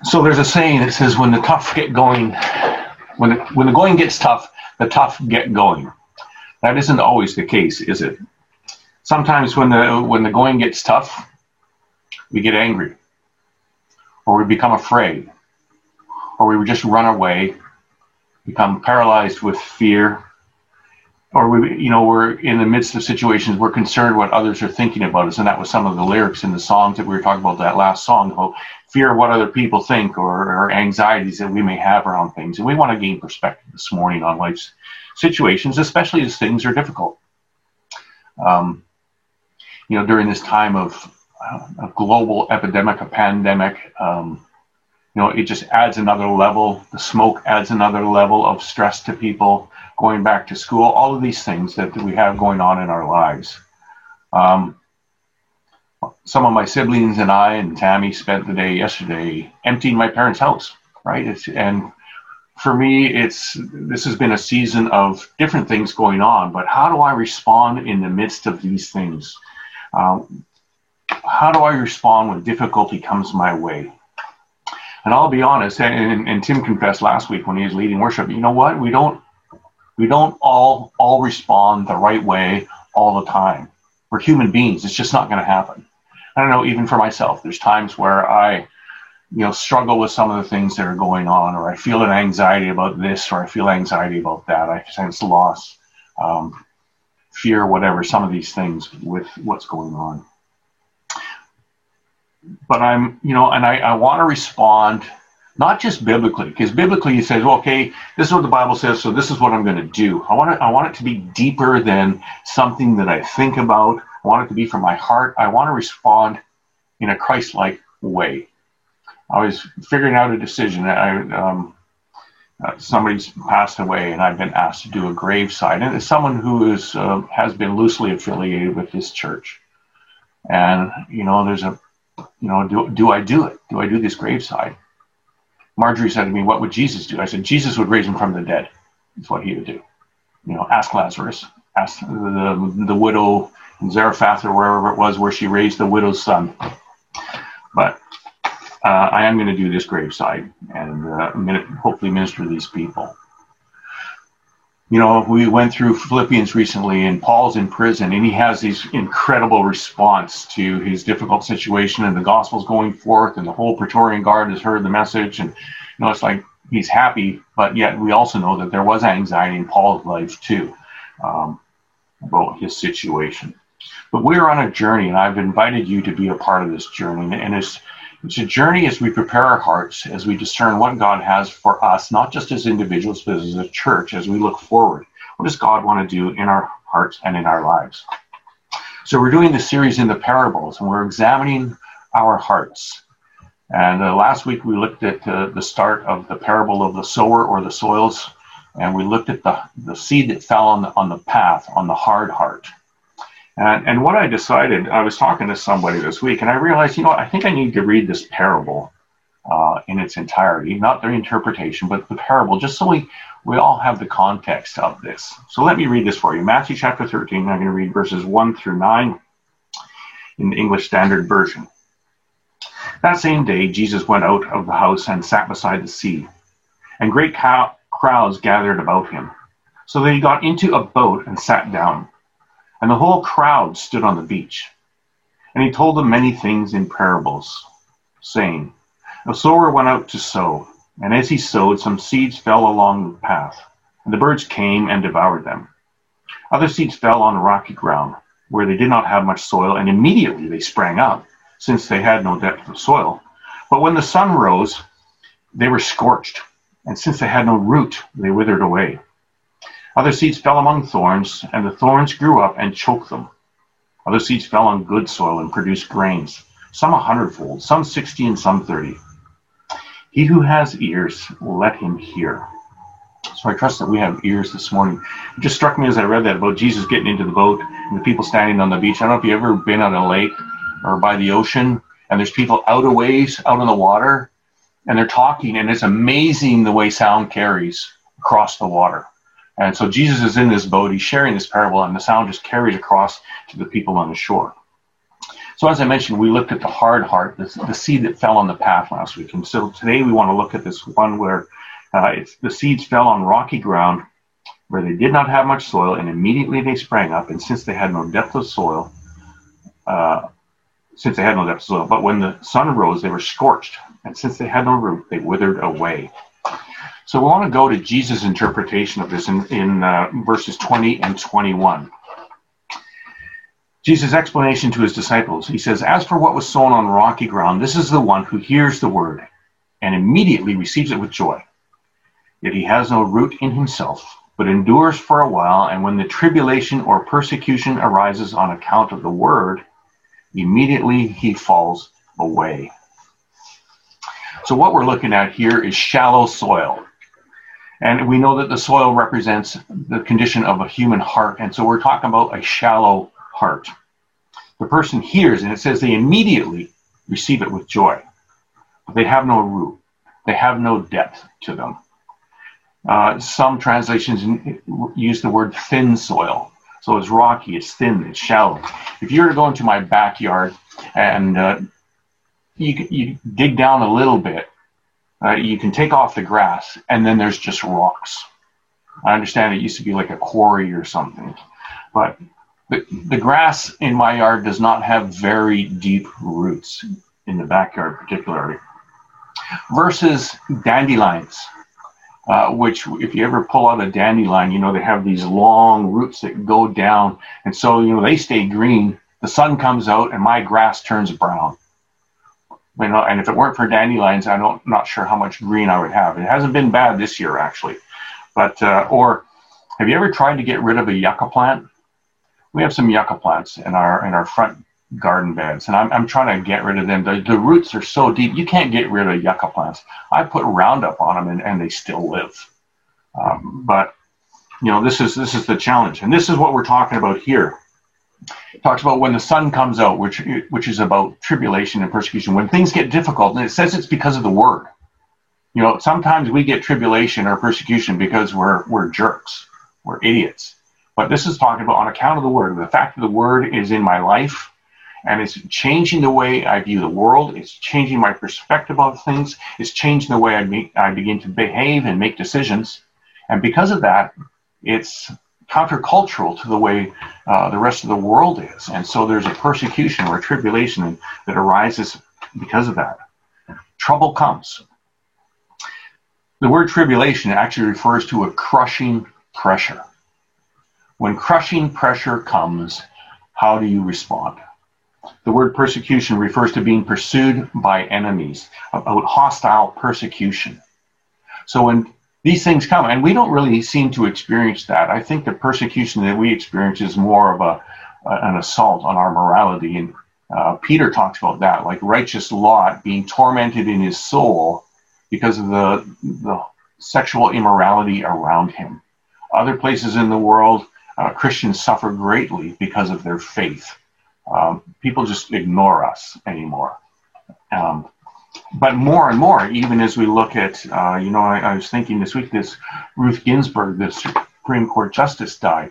So there's a saying that says, when the tough get going, when the going gets tough, the tough get going. That isn't always the case, is it? Sometimes when the going gets tough, we get angry, or we become afraid, or we just run away, become paralyzed with fear, or we're in the midst of situations we're concerned what others are thinking about us, and that was some of the lyrics in the songs that we were talking about, that last song, about fear of what other people think, or anxieties that we may have around things. And we want to gain perspective this morning on life's situations, especially as things are difficult. During this time of a global epidemic, a pandemic, it just adds another level. The smoke adds another level of stress to people, going back to school, all of these things that we have going on in our lives. Some of my siblings and I and Tammy spent the day yesterday emptying my parents' house, right? And for me, this has been a season of different things going on, but how do I respond in the midst of these things? How do I respond when difficulty comes my way? And I'll be honest, and Tim confessed last week when he was leading worship, you know what? We don't all respond the right way all the time. We're human beings. It's just not going to happen. I don't know, even for myself, there's times where I, struggle with some of the things that are going on, or I feel an anxiety about this, or I feel anxiety about that. I sense loss, fear, whatever, some of these things with what's going on. But I want to respond, not just biblically, because biblically he says, well, okay, this is what the Bible says, so this is what I'm going to do. I want it to be deeper than something that I think about. I want it to be from my heart. I want to respond in a Christ-like way. I was figuring out a decision. Somebody's passed away, and I've been asked to do a graveside. And it's someone who has been loosely affiliated with this church. And, there's do I do it? Do I do this graveside? Marjorie said to me, what would Jesus do? I said, Jesus would raise him from the dead. That's what he would do. Ask Lazarus, ask the widow in Zarephath, or wherever it was where she raised the widow's son. But I am going to do this graveside, and I'm going to hopefully minister to these people. We went through Philippians recently, and Paul's in prison, and he has these incredible response to his difficult situation, and the gospel's going forth, and the whole Praetorian Guard has heard the message, and it's like he's happy, but yet we also know that there was anxiety in Paul's life too, about his situation. But we're on a journey, and I've invited you to be a part of this journey, and it's a journey as we prepare our hearts, as we discern what God has for us, not just as individuals, but as a church, as we look forward. What does God want to do in our hearts and in our lives? So we're doing this series in the parables, and we're examining our hearts. And last week we looked at the start of the parable of the sower or the soils, and we looked at the seed that fell on the path, on the hard heart. And what I decided, I was talking to somebody this week, and I realized, I think I need to read this parable in its entirety, not the interpretation, but the parable, just so we all have the context of this. So let me read this for you. Matthew chapter 13, I'm going to read verses 1 through 9 in the English Standard Version. That same day, Jesus went out of the house and sat beside the sea, and great crowds gathered about him. So that he got into a boat and sat down. And the whole crowd stood on the beach. And he told them many things in parables, saying, A sower went out to sow, and as he sowed, some seeds fell along the path, and the birds came and devoured them. Other seeds fell on rocky ground, where they did not have much soil, and immediately they sprang up, since they had no depth of soil. But when the sun rose, they were scorched, and since they had no root, they withered away. Other seeds fell among thorns, and the thorns grew up and choked them. Other seeds fell on good soil and produced grains, some 100-fold, some 60, and some 30. He who has ears, let him hear. So I trust that we have ears this morning. It just struck me as I read that about Jesus getting into the boat and the people standing on the beach. I don't know if you've ever been on a lake or by the ocean, and there's people out a ways, out on the water, and they're talking, and it's amazing the way sound carries across the water. And so Jesus is in this boat, he's sharing this parable, and the sound just carries across to the people on the shore. So as I mentioned, we looked at the hard heart, the seed that fell on the path last week. And so today we want to look at this one where the seeds fell on rocky ground where they did not have much soil, and immediately they sprang up. And since they had no depth of soil, but when the sun rose, they were scorched. And since they had no root, they withered away. So we want to go to Jesus' interpretation of this in verses 20 and 21. Jesus' explanation to his disciples, he says, "As for what was sown on rocky ground, this is the one who hears the word and immediately receives it with joy. Yet he has no root in himself, but endures for a while, and when the tribulation or persecution arises on account of the word, immediately he falls away." So what we're looking at here is shallow soil. And we know that the soil represents the condition of a human heart. And so we're talking about a shallow heart. The person hears, and it says they immediately receive it with joy. But they have no root. They have no depth to them. Some translations use the word thin soil. So it's rocky, it's thin, it's shallow. If you were to go into my backyard and you dig down a little bit, you can take off the grass, and then there's just rocks. I understand it used to be like a quarry or something, but the grass in my yard does not have very deep roots, in the backyard particularly, versus dandelions, which if you ever pull out a dandelion, they have these long roots that go down, and so they stay green. The sun comes out and my grass turns brown. And if it weren't for dandelions, I'm not sure how much green I would have. It hasn't been bad this year, actually. But or have you ever tried to get rid of a yucca plant? We have some yucca plants in our front garden beds, and I'm trying to get rid of them. The roots are so deep, you can't get rid of yucca plants. I put Roundup on them, and they still live. But this is the challenge, and this is what we're talking about here. It talks about when the sun comes out, which is about tribulation and persecution. When things get difficult, and it says it's because of the word. Sometimes we get tribulation or persecution because we're jerks, we're idiots. But this is talking about on account of the word. The fact that the word is in my life, and it's changing the way I view the world. It's changing my perspective of things. It's changing the way I begin to behave and make decisions. And because of that, it's countercultural to the way the rest of the world is. And so there's a persecution or a tribulation that arises because of that. Trouble comes. The word tribulation actually refers to a crushing pressure. When crushing pressure comes, how do you respond? The word persecution refers to being pursued by enemies, about hostile persecution. So when these things come, and we don't really seem to experience that. I think the persecution that we experience is more of an assault on our morality. And Peter talks about that, like righteous Lot being tormented in his soul because of the sexual immorality around him. Other places in the world, Christians suffer greatly because of their faith. People just ignore us anymore. But more and more, even as we look at, I was thinking this week, this Ruth Ginsburg, the Supreme Court Justice, died.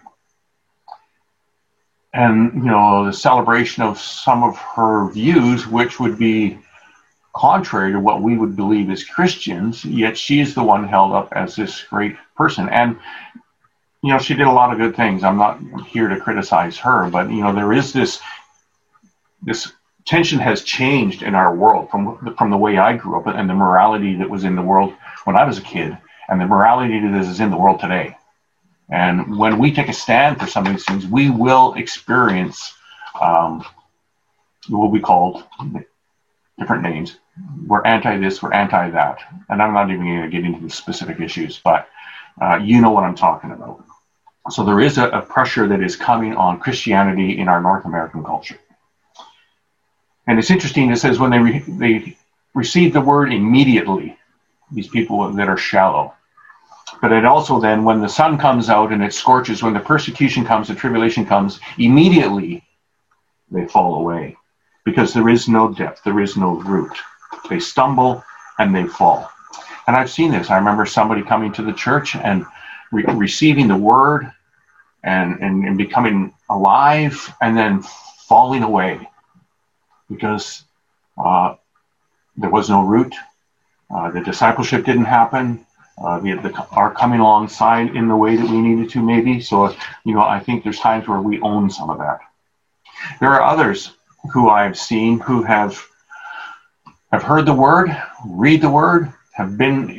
And, the celebration of some of her views, which would be contrary to what we would believe as Christians, yet she is the one held up as this great person. And, she did a lot of good things. I'm not here to criticize her, but, there is this tension has changed in our world from the way I grew up and the morality that was in the world when I was a kid and the morality that is in the world today. And when we take a stand for some of these things, we will experience what we called different names. We're anti this, we're anti that. And I'm not even going to get into the specific issues, but you know what I'm talking about. So there is a pressure that is coming on Christianity in our North American culture. And it's interesting, it says when they receive the word immediately, these people that are shallow. But it also then, when the sun comes out and it scorches, when the persecution comes, the tribulation comes, immediately they fall away. Because there is no depth, there is no root. They stumble and they fall. And I've seen this. I remember somebody coming to the church and receiving the word and becoming alive and then falling away. because there was no root. The discipleship didn't happen. Our coming alongside in the way that we needed to, maybe. So, I think there's times where we own some of that. There are others who I've seen who have heard the word, read the word, have been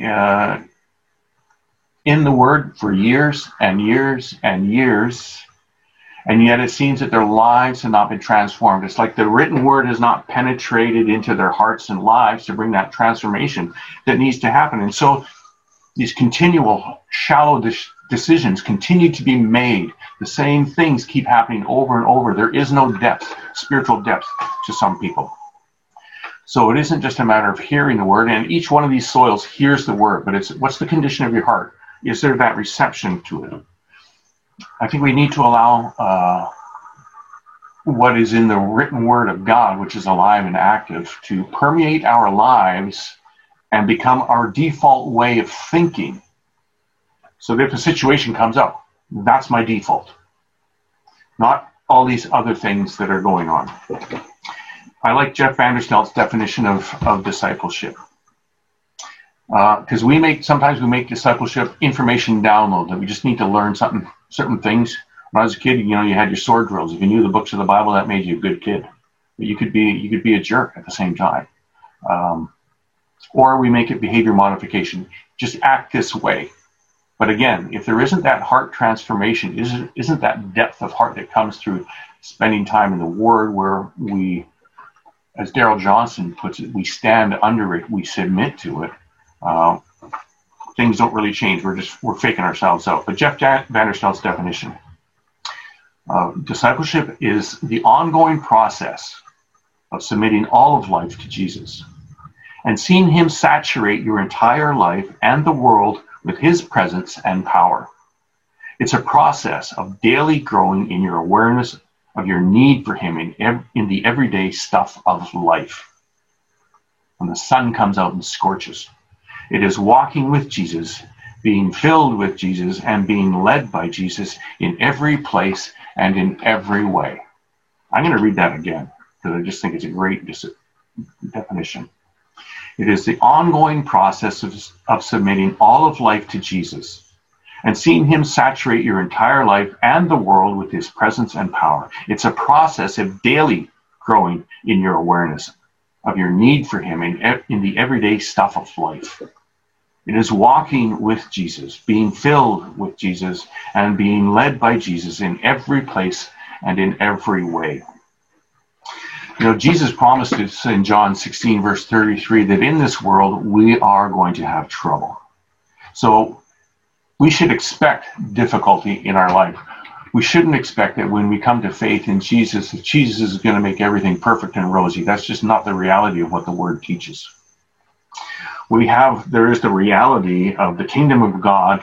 in the word for years and years and years, and yet it seems that their lives have not been transformed. It's like the written word has not penetrated into their hearts and lives to bring that transformation that needs to happen. And so these continual shallow decisions continue to be made. The same things keep happening over and over. There is no depth, spiritual depth to some people. So it isn't just a matter of hearing the word, and each one of these soils hears the word, but it's what's the condition of your heart? Is there that reception to it? I think we need to allow what is in the written word of God, which is alive and active, to permeate our lives and become our default way of thinking. So that if a situation comes up, that's my default, not all these other things that are going on. I like Jeff Vanderstelt's definition of discipleship. Because sometimes we make discipleship information download, that we just need to learn certain things. When I was a kid, you had your sword drills. If you knew the books of the Bible, that made you a good kid. But you could be a jerk at the same time. Or we make it behavior modification. Just act this way. But again, if there isn't that heart transformation, isn't that depth of heart that comes through spending time in the Word, where we, as Darrell Johnson puts it, we stand under it, we submit to it, things don't really change. We're faking ourselves out. But Jeff Vanderstelt's definition, discipleship is the ongoing process of submitting all of life to Jesus and seeing him saturate your entire life and the world with his presence and power. It's a process of daily growing in your awareness of your need for him in the everyday stuff of life. When the sun comes out and scorches, it is walking with Jesus, being filled with Jesus, and being led by Jesus in every place and in every way. I'm going to read that again because I just think it's a great definition. It is the ongoing process of submitting all of life to Jesus and seeing him saturate your entire life and the world with his presence and power. It's a process of daily growing in your awareness of your need for him in the everyday stuff of life. It is walking with Jesus, being filled with Jesus, and being led by Jesus in every place and in every way. Jesus promised us in John 16, verse 33, that in this world we are going to have trouble. So we should expect difficulty in our life. We shouldn't expect that when we come to faith in Jesus, that Jesus is going to make everything perfect and rosy. That's just not the reality of what the Word teaches. There is the reality of the kingdom of God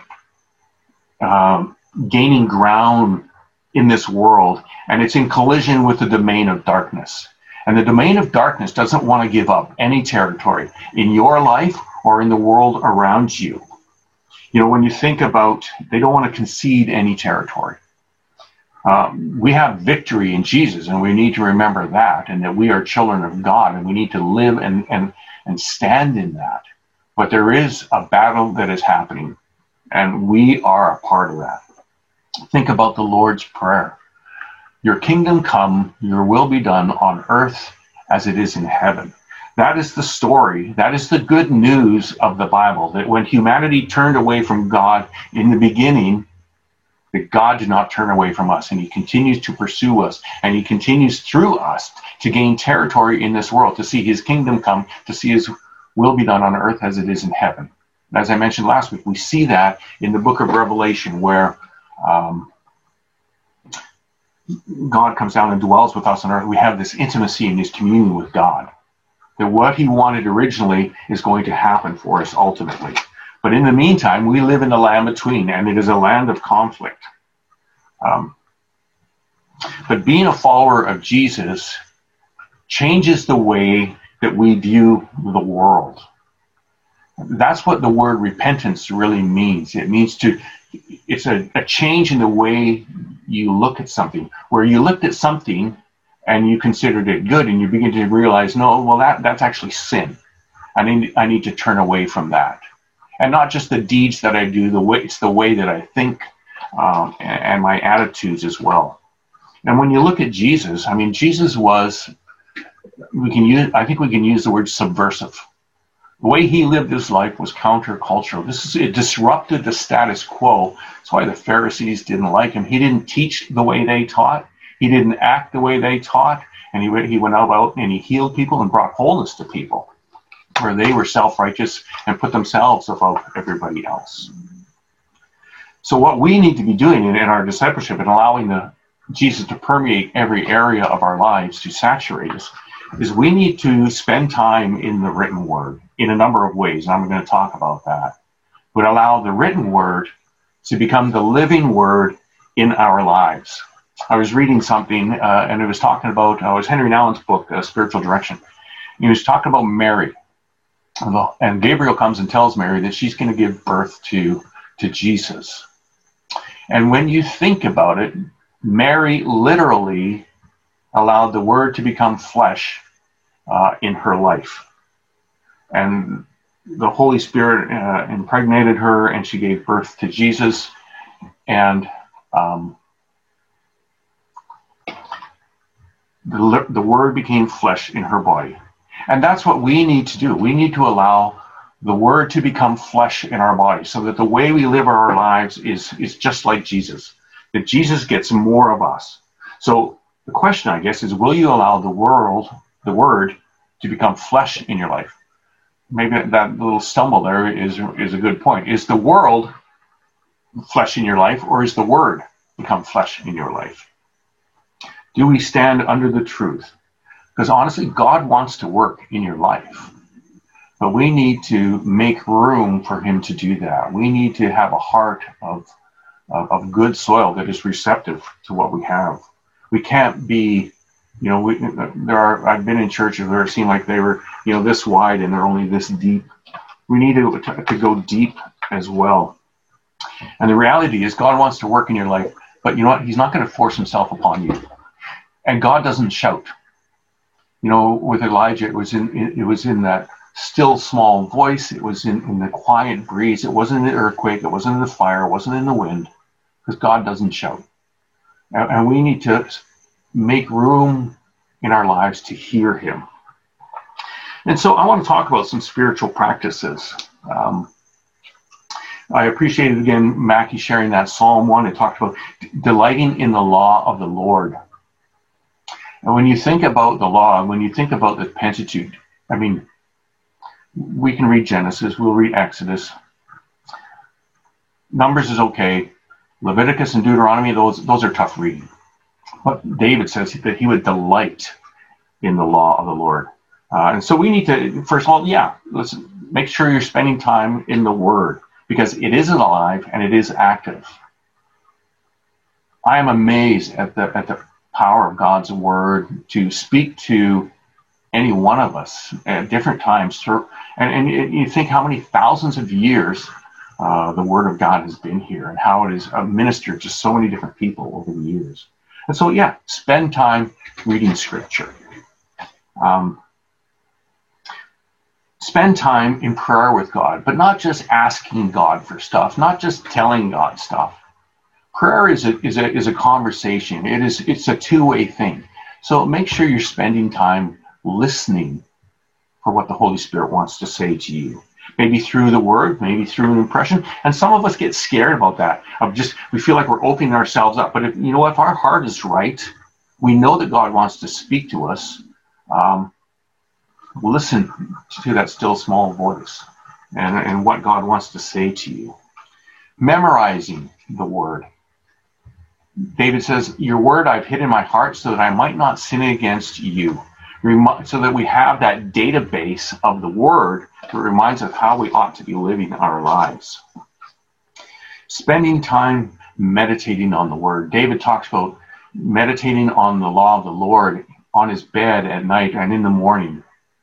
gaining ground in this world, and it's in collision with the domain of darkness. And the domain of darkness doesn't want to give up any territory in your life or in the world around you. When you think about, they don't want to concede any territory. We have victory in Jesus, and we need to remember that, and that we are children of God, and we need to live and stand in that. But there is a battle that is happening, and we are a part of that. Think about the Lord's Prayer. Your kingdom come, your will be done on earth as it is in heaven. That is the story. That is the good news of the Bible, that when humanity turned away from God in the beginning, that God did not turn away from us, and he continues to pursue us, and he continues through us to gain territory in this world, to see his kingdom come, to see his will be done on earth as it is in heaven. And as I mentioned last week, we see that in the book of Revelation, where God comes down and dwells with us on earth. We have this intimacy and this communion with God. That what he wanted originally is going to happen for us ultimately. But in the meantime, we live in the land between, and it is a land of conflict. But being a follower of Jesus changes the way that we view the world. That's what the word repentance really means. It means it's a change in the way you look at something. Where you looked at something and you considered it good, and you begin to realize, no, well, that's actually sin. I need to turn away from that. And not just the deeds that I do, it's the way that I think, and my attitudes as well. And when you look at Jesus, I mean, Jesus was, I think we can use the word subversive. The way he lived his life was countercultural. It disrupted the status quo. That's why the Pharisees didn't like him. He didn't teach the way they taught. He didn't act the way they taught. And he went out and he healed people and brought wholeness to people, where they were self-righteous and put themselves above everybody else. So what we need to be doing in our discipleship and allowing Jesus to permeate every area of our lives, to saturate us, is we need to spend time in the written word in a number of ways, and I'm going to talk about that. But allow the written word to become the living word in our lives. I was reading something, and it was talking about, it was Henry Nouwen's book, Spiritual Direction. He was talking about Mary. And Gabriel comes and tells Mary that she's going to give birth to Jesus. And when you think about it, Mary literally allowed the word to become flesh in her life. And the Holy Spirit impregnated her, and she gave birth to Jesus. And the word became flesh in her body. And that's what we need to do. We need to allow the word to become flesh in our body, so that the way we live our lives is just like Jesus, that Jesus gets more of us. So the question, I guess, is, will you allow the word to become flesh in your life? Maybe that little stumble there is a good point. Is the world flesh in your life, or is the word become flesh in your life? Do we stand under the truth? Because honestly, God wants to work in your life, but we need to make room for him to do that. We need to have a heart of good soil that is receptive to what we have. We can't be, I've been in churches where it seemed like they were, this wide and they're only this deep. We need to go deep as well. And the reality is, God wants to work in your life, but you know what? He's not going to force himself upon you. And God doesn't shout. With Elijah, it was in that still small voice. It was in the quiet breeze. It wasn't in the earthquake. It wasn't in the fire. It wasn't in the wind, because God doesn't shout. And we need to make room in our lives to hear him. And so I want to talk about some spiritual practices. I appreciated, again, Mackie sharing that Psalm 1. It talked about delighting in the law of the Lord. And when you think about the law, when you think about the Pentateuch, I mean, we can read Genesis, we'll read Exodus. Numbers is okay. Leviticus and Deuteronomy, those are tough reading. But David says that he would delight in the law of the Lord. And so we need to, first of all, let's make sure you're spending time in the Word, because it is alive and it is active. I am amazed at the power of God's word to speak to any one of us at different times. And you think how many thousands of years the word of God has been here, and how it has ministered to so many different people over the years. And so, spend time reading scripture. Spend time in prayer with God, but not just asking God for stuff, not just telling God stuff. Prayer is a conversation. It's a two-way thing. So make sure you're spending time listening for what the Holy Spirit wants to say to you. Maybe through the word, maybe through an impression. And some of us get scared about that. We feel like we're opening ourselves up. But if our heart is right, we know that God wants to speak to us. Listen to that still small voice and what God wants to say to you. Memorizing the word. David says, your word I've hid in my heart so that I might not sin against you. So that we have that database of the word that reminds us how we ought to be living our lives. Spending time meditating on the word. David talks about meditating on the law of the Lord on his bed at night and in the morning.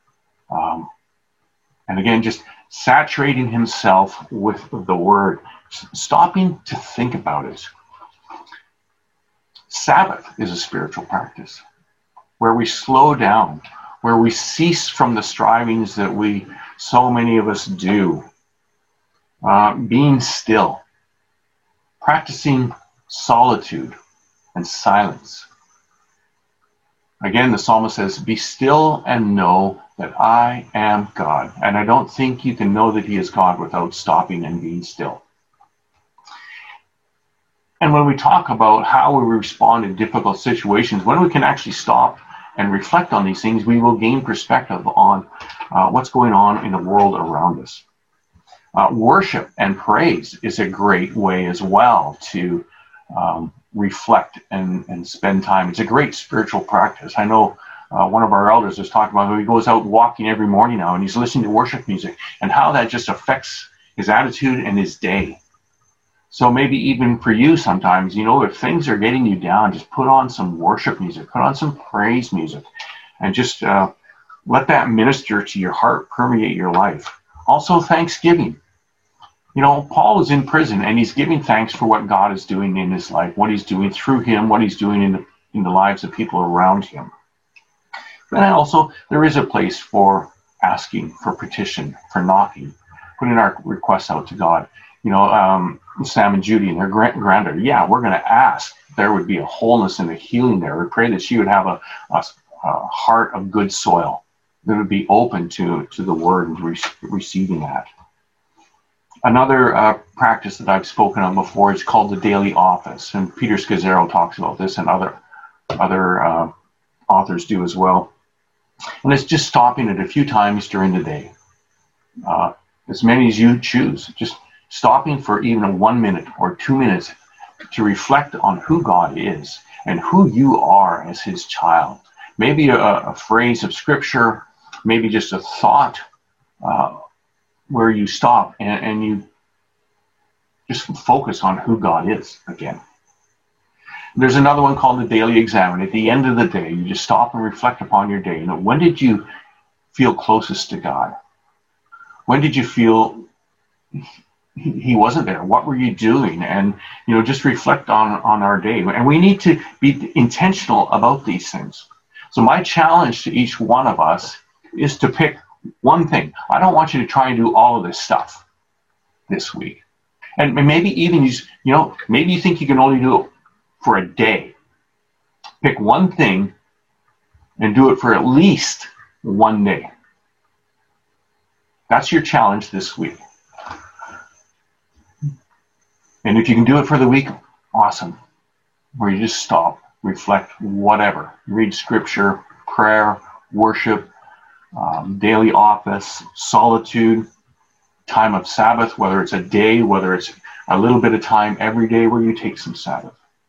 And again, just saturating himself with the word, stopping to think about it. Sabbath is a spiritual practice. where we slow down, where we cease from the strivings that so many of us do. Being still, practicing solitude and silence. Again, the psalmist says, "Be still and know that I am God." And I don't think you can know that he is God without stopping and being still. And when we talk about how we respond in difficult situations, when we can actually stop and reflect on these things, we will gain perspective on what's going on in the world around us. Worship and praise is a great way as well to reflect and spend time. It's a great spiritual practice. I know one of our elders was talking about how he goes out walking every morning now and he's listening to worship music and how that just affects his attitude and his day. So maybe even for you sometimes, if things are getting you down, just put on some worship music, put on some praise music, and just let that minister to your heart, permeate your life. Also, thanksgiving. Paul is in prison and he's giving thanks for what God is doing in his life, what he's doing through him, what he's doing in the lives of people around him. But also, there is a place for asking, for petition, for knocking, putting our requests out to God. Sam and Judy and their granddaughter, we're going to ask there would be a wholeness and a healing there. We pray that she would have a heart of good soil that would be open to the word and receiving that. Another practice that I've spoken on before is called the daily office, and Peter Scazzero talks about this, and other authors do as well. And it's just stopping it a few times during the day, as many as you choose. Just stopping for even 1 minute or 2 minutes to reflect on who God is and who you are as his child. Maybe a phrase of scripture, maybe just a thought where you stop and you just focus on who God is again. There's another one called the daily examine. At the end of the day, you just stop and reflect upon your day. When did you feel closest to God? When did you feel he wasn't there? What were you doing? And just reflect on our day. And we need to be intentional about these things. So my challenge to each one of us is to pick one thing. I don't want you to try and do all of this stuff this week. And maybe even maybe you think you can only do it for a day. Pick one thing and do it for at least one day. That's your challenge this week. And if you can do it for the week, awesome. Where you just stop, reflect, whatever. Read scripture, prayer, worship, daily office, solitude, time of Sabbath, whether it's a day, whether it's a little bit of time every day where you take some Sabbath.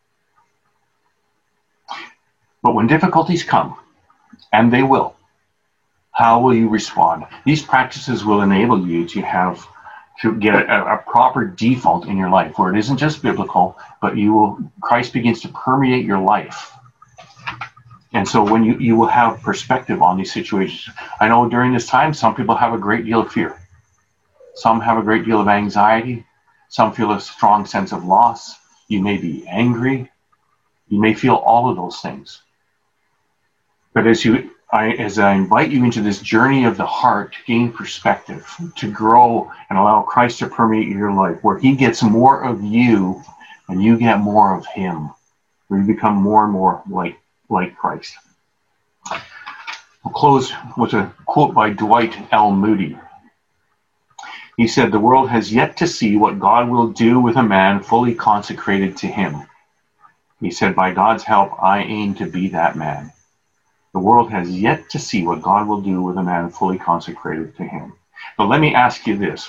But when difficulties come, and they will, how will you respond? These practices will enable you to get a proper default in your life where it isn't just biblical, but Christ begins to permeate your life. And so when you will have perspective on these situations. I know during this time, some people have a great deal of fear. Some have a great deal of anxiety. Some feel a strong sense of loss. You may be angry. You may feel all of those things. But as I invite you into this journey of the heart to gain perspective, to grow and allow Christ to permeate your life, where he gets more of you and you get more of him, where you become more and more like Christ. We'll close with a quote by Dwight L. Moody. He said, "The world has yet to see what God will do with a man fully consecrated to him." He said, "By God's help, I aim to be that man." The world has yet to see what God will do with a man fully consecrated to him. But let me ask you this.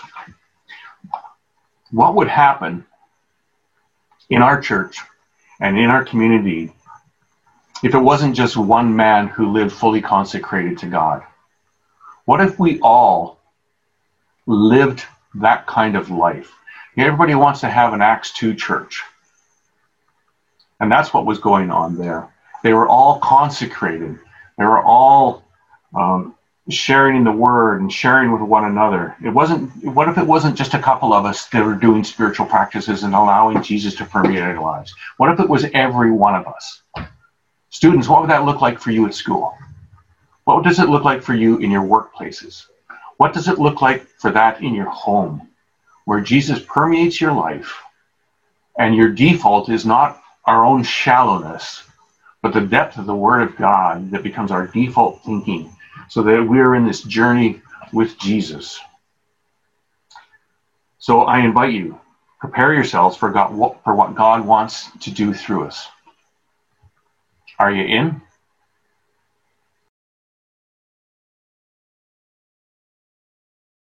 What would happen in our church and in our community if it wasn't just one man who lived fully consecrated to God? What if we all lived that kind of life? Everybody wants to have an Acts 2 church. And that's what was going on there. They were all consecrated. They were all sharing in the word and sharing with one another. What if it wasn't just a couple of us that were doing spiritual practices and allowing Jesus to permeate our lives? What if it was every one of us? Students, what would that look like for you at school? What does it look like for you in your workplaces? What does it look like for that in your home, where Jesus permeates your life and your default is not our own shallowness, but the depth of the Word of God that becomes our default thinking, so that we're in this journey with Jesus. So I invite you, prepare yourselves for what God wants to do through us. Are you in?